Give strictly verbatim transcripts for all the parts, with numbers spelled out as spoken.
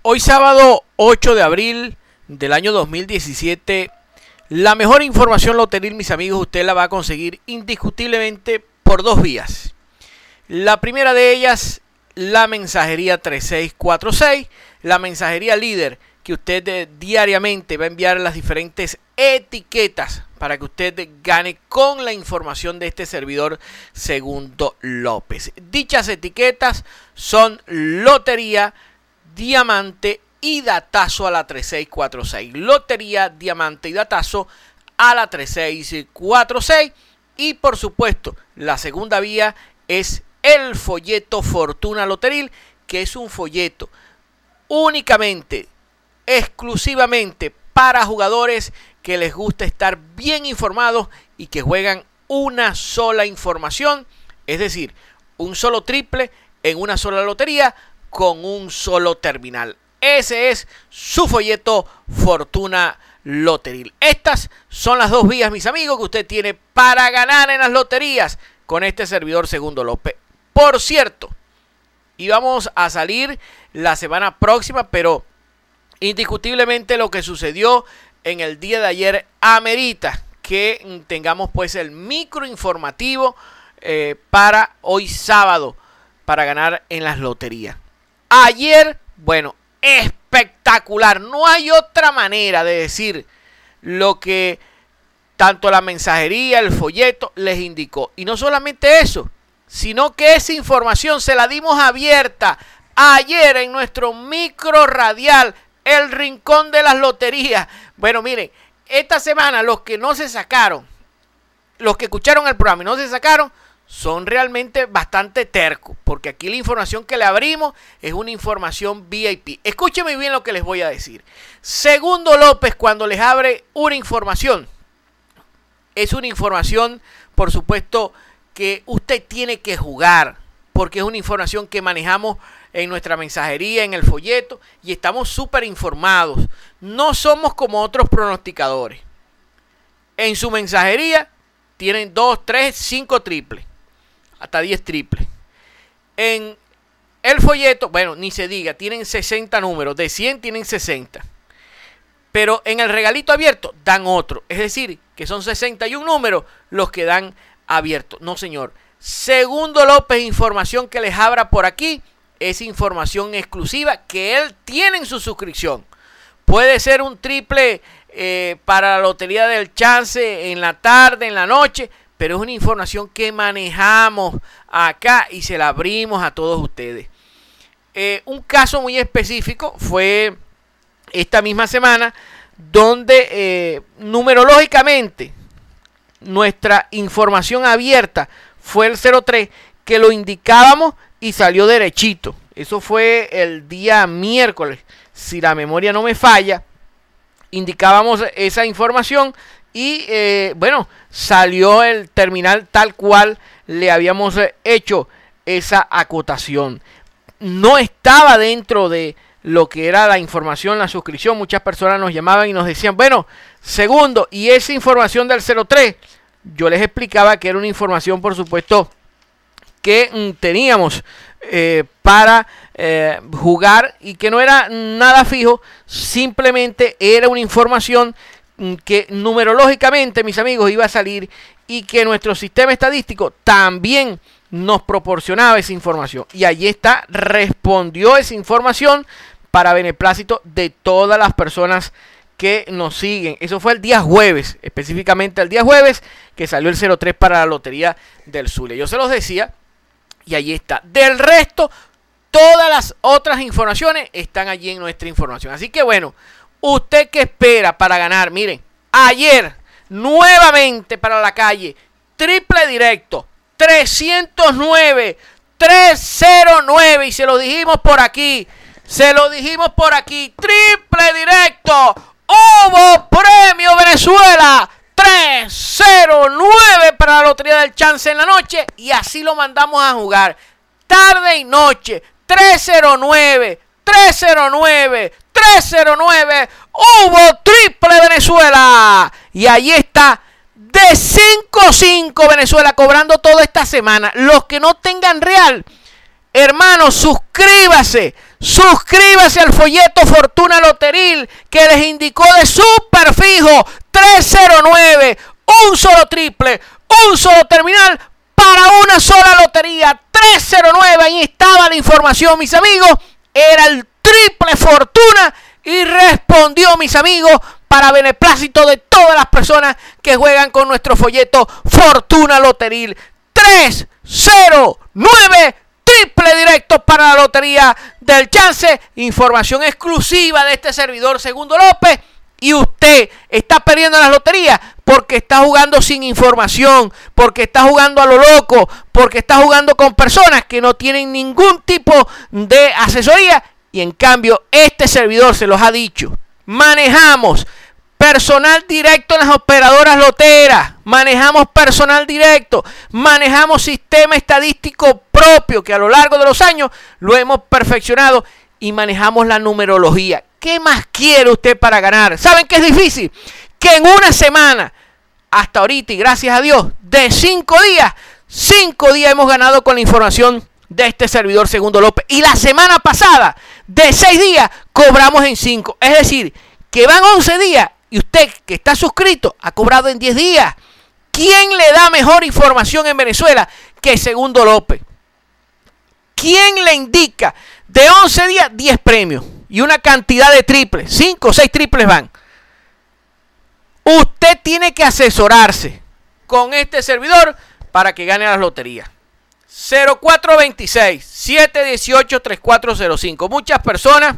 Hoy sábado ocho de abril del año dos mil diecisiete, la mejor información loteril, mis amigos, usted la va a conseguir indiscutiblemente por dos vías. La primera de ellas, la mensajería tres seis cuatro seis, la mensajería líder, que usted eh, diariamente va a enviar las diferentes etiquetas para que usted gane con la información de este servidor Segundo López. Dichas etiquetas son lotería, diamante y datazo a la tres seis cuatro seis. Lotería, diamante y datazo a la tres seis cuatro seis. Y por supuesto, la segunda vía es el folleto Fortuna Loteril, que es un folleto únicamente, exclusivamente para jugadores que les gusta estar bien informados y que juegan una sola información, es decir, un solo triple en una sola lotería con un solo terminal. Ese es su folleto Fortuna Loteril. Estas son las dos vías, mis amigos, que usted tiene para ganar en las loterías con este servidor Segundo López. Por cierto, íbamos a salir la semana próxima, pero indiscutiblemente lo que sucedió en el día de ayer amerita que tengamos pues el micro informativo eh, para hoy sábado para ganar en las loterías. Ayer, bueno, espectacular. No hay otra manera de decir lo que tanto la mensajería, el folleto les indicó. Y no solamente eso, sino que esa información se la dimos abierta ayer en nuestro micro radial, el rincón de las loterías. Bueno, miren, esta semana los que no se sacaron, los que escucharon el programa y no se sacaron, son realmente bastante tercos, porque aquí la información que le abrimos es una información V I P. Escúcheme bien lo que les voy a decir. Segundo López, cuando les abre una información, es una información, por supuesto, que usted tiene que jugar, porque es una información que manejamos en nuestra mensajería, en el folleto, y estamos súper informados. No somos como otros pronosticadores. En su mensajería tienen dos, tres, cinco triples, hasta diez triples. En el folleto, bueno, ni se diga, tienen sesenta números, de cien tienen sesenta. Pero en el regalito abierto dan otro, es decir, que son sesenta y un números los que dan abierto. No, señor. Segundo López, información que les abra por aquí, es información exclusiva que él tiene en su suscripción. Puede ser un triple eh, para la Lotería del Chance en la tarde, en la noche, pero es una información que manejamos acá y se la abrimos a todos ustedes. Eh, un caso muy específico fue esta misma semana, donde eh, numerológicamente nuestra información abierta fue el cero tres, que lo indicábamos y salió derechito. Eso fue el día miércoles, si la memoria no me falla. Indicábamos esa información y eh, bueno, salió el terminal tal cual le habíamos hecho esa acotación. No estaba dentro de lo que era la información, la suscripción. Muchas personas nos llamaban y nos decían, bueno, segundo, y esa información del cero tres, yo les explicaba que era una información, por supuesto, que mm, teníamos eh, para eh, jugar y que no era nada fijo, simplemente era una información mm, que numerológicamente, mis amigos, iba a salir y que nuestro sistema estadístico también nos proporcionaba esa información. Y allí está, respondió esa información para beneplácito de todas las personas que nos siguen. Eso fue el día jueves, específicamente el día jueves, que salió el cero tres para la Lotería del Zulia. Yo se los decía, y allí está. Del resto, todas las otras informaciones están allí en nuestra información. Así que bueno, usted que espera para ganar, miren, ayer, nuevamente para la calle, triple directo, trescientos nueve, trescientos nueve, y se lo dijimos por aquí, se lo dijimos por aquí, triple directo, hubo premio Venezuela, trescientos nueve para la Lotería del Chance en la noche, y así lo mandamos a jugar, tarde y noche, trescientos nueve, trescientos nueve, trescientos nueve, hubo triple Venezuela, y ahí está, de cinco a cinco Venezuela cobrando toda esta semana. Los que no tengan real, hermanos, suscríbase, Suscríbase al folleto Fortuna Loteril que les indicó de super fijo tres cero nueve, un solo triple, un solo terminal para una sola lotería. tres cero nueve, ahí estaba la información, mis amigos. Era el triple Fortuna y respondió, mis amigos, para beneplácito de todas las personas que juegan con nuestro folleto Fortuna Loteril. tres cero nueve, triple directo para la lotería del chance. Información exclusiva de este servidor Segundo López. Y usted está perdiendo las loterías porque está jugando sin información, porque está jugando a lo loco, porque está jugando con personas que no tienen ningún tipo de asesoría. Y en cambio, este servidor se los ha dicho. Manejamos personal directo en las operadoras loteras, manejamos personal directo, manejamos sistema estadístico propio que a lo largo de los años lo hemos perfeccionado y manejamos la numerología. ¿Qué más quiere usted para ganar? ¿Saben qué es difícil? Que en una semana, hasta ahorita y gracias a Dios, de cinco días, cinco días hemos ganado con la información de este servidor Segundo López. Y la semana pasada, de seis días, cobramos en cinco. Es decir, que van once días y usted que está suscrito ha cobrado en diez días. ¿Quién le da mejor información en Venezuela que Segundo López? ¿Quién le indica de once días, diez premios y una cantidad de triples? cinco o seis triples van. Usted tiene que asesorarse con este servidor para que gane las loterías. cero cuatro veintiséis, siete dieciocho, treinta y cuatro cero cinco. Muchas personas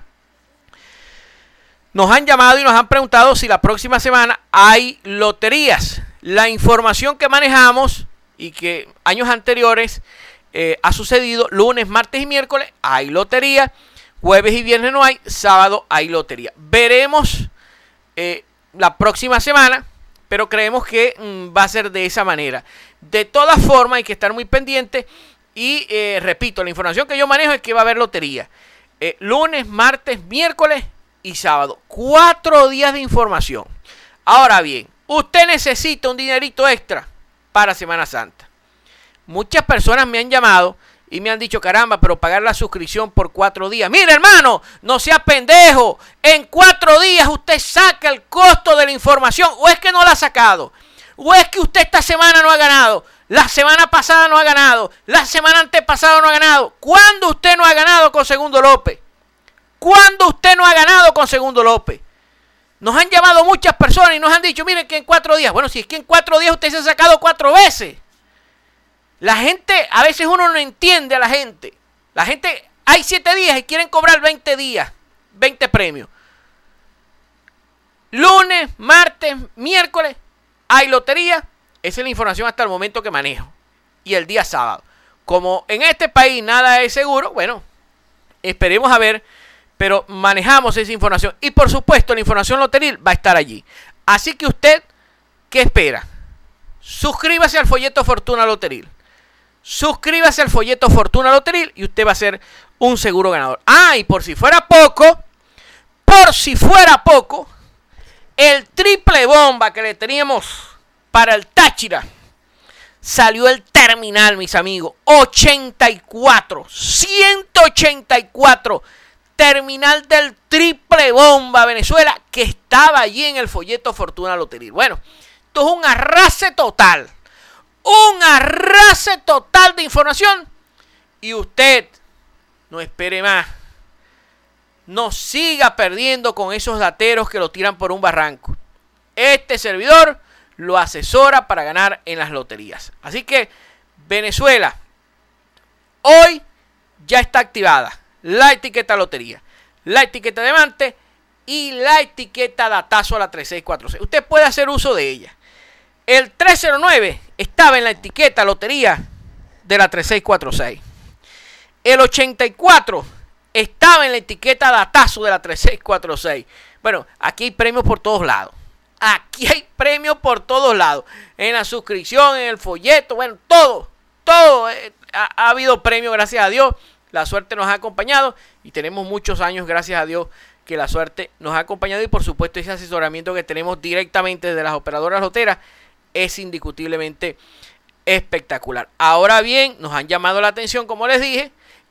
nos han llamado y nos han preguntado si la próxima semana hay loterías. La información que manejamos y que años anteriores eh, ha sucedido, lunes, martes y miércoles hay lotería, jueves y viernes no hay, sábado hay lotería. Veremos eh, la próxima semana, pero creemos que mmm, va a ser de esa manera. De todas formas hay que estar muy pendiente y eh, repito, la información que yo manejo es que va a haber lotería. Eh, lunes, martes, miércoles y sábado. Cuatro días de información. Ahora bien, usted necesita un dinerito extra para Semana Santa. Muchas personas me han llamado y me han dicho, caramba, pero pagar la suscripción por cuatro días. Mire, hermano, no sea pendejo. En cuatro días usted saca el costo de la información. O es que no la ha sacado. O es que usted esta semana no ha ganado. La semana pasada no ha ganado. La semana antepasada no ha ganado. ¿Cuándo usted no ha ganado con Segundo López? ¿Cuándo usted no ha ganado con Segundo López? Nos han llamado muchas personas y nos han dicho, miren que en cuatro días. Bueno, si es que en cuatro días usted se ha sacado cuatro veces. La gente, a veces uno no entiende a la gente. La gente, hay siete días y quieren cobrar veinte días, veinte premios. Lunes, martes, miércoles, hay lotería. Esa es la información hasta el momento que manejo. Y el día sábado. Como en este país nada es seguro, bueno, esperemos a ver. Pero manejamos esa información. Y por supuesto la información loteril va a estar allí. Así que usted, ¿qué espera? Suscríbase al folleto Fortuna Loteril. Suscríbase al folleto Fortuna Loteril y usted va a ser un seguro ganador. Ah, y por si fuera poco, por si fuera poco, el triple bomba que le teníamos para el Táchira, salió el terminal, mis amigos. ochenta y cuatro, ciento ochenta y cuatro. Terminal del triple bomba Venezuela que estaba allí en el folleto Fortuna Loteril. Bueno, esto es un arrase total. Un arrase total de información. Y usted no espere más. No siga perdiendo con esos dateros que lo tiran por un barranco. Este servidor lo asesora para ganar en las loterías. Así que Venezuela hoy ya está activada la etiqueta lotería, la etiqueta diamante y la etiqueta datazo a la tres seis cuatro seis. Usted puede hacer uso de ella. El tres cero nueve estaba en la etiqueta lotería de la tres seis cuatro seis. El ochenta y cuatro estaba en la etiqueta datazo de la tres seis cuatro seis. Bueno, aquí hay premios por todos lados. Aquí hay premios por todos lados. En la suscripción, en el folleto, bueno, todo, todo. Eh, ha, ha habido premios, gracias a Dios. La suerte nos ha acompañado y tenemos muchos años, gracias a Dios, que la suerte nos ha acompañado. Y por supuesto ese asesoramiento que tenemos directamente desde las operadoras loteras es indiscutiblemente espectacular. Ahora bien, nos han llamado la atención, como les dije,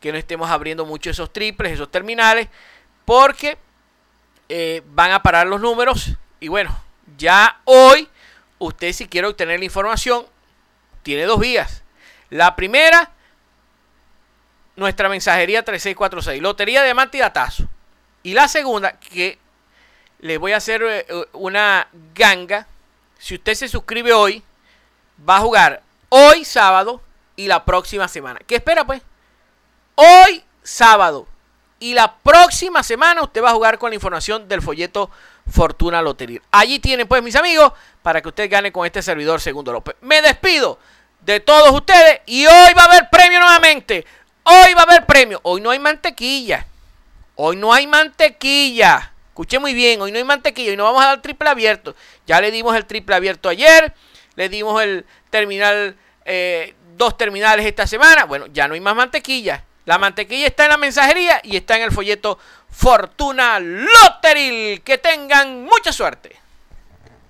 que no estemos abriendo mucho esos triples, esos terminales, porque eh, van a parar los números. Y bueno, ya hoy, usted si quiere obtener la información, tiene dos vías. La primera, nuestra mensajería tres seis cuatro seis, Lotería Diamante y Datazo. Y la segunda, que les voy a hacer eh, una ganga. Si usted se suscribe hoy, va a jugar hoy sábado y la próxima semana. ¿Qué espera pues? Hoy sábado y la próxima semana usted va a jugar con la información del folleto Fortuna Lotería. Allí tienen pues, mis amigos, para que usted gane con este servidor Segundo López. Me despido de todos ustedes y hoy va a haber premio nuevamente. Hoy va a haber premio. Hoy no hay mantequilla. Hoy no hay mantequilla. Escuche muy bien, hoy no hay mantequilla y no vamos a dar triple abierto. Ya le dimos el triple abierto ayer, le dimos el terminal, eh, dos terminales esta semana. Bueno, ya no hay más mantequilla. La mantequilla está en la mensajería y está en el folleto Fortuna Loteril. Que tengan mucha suerte.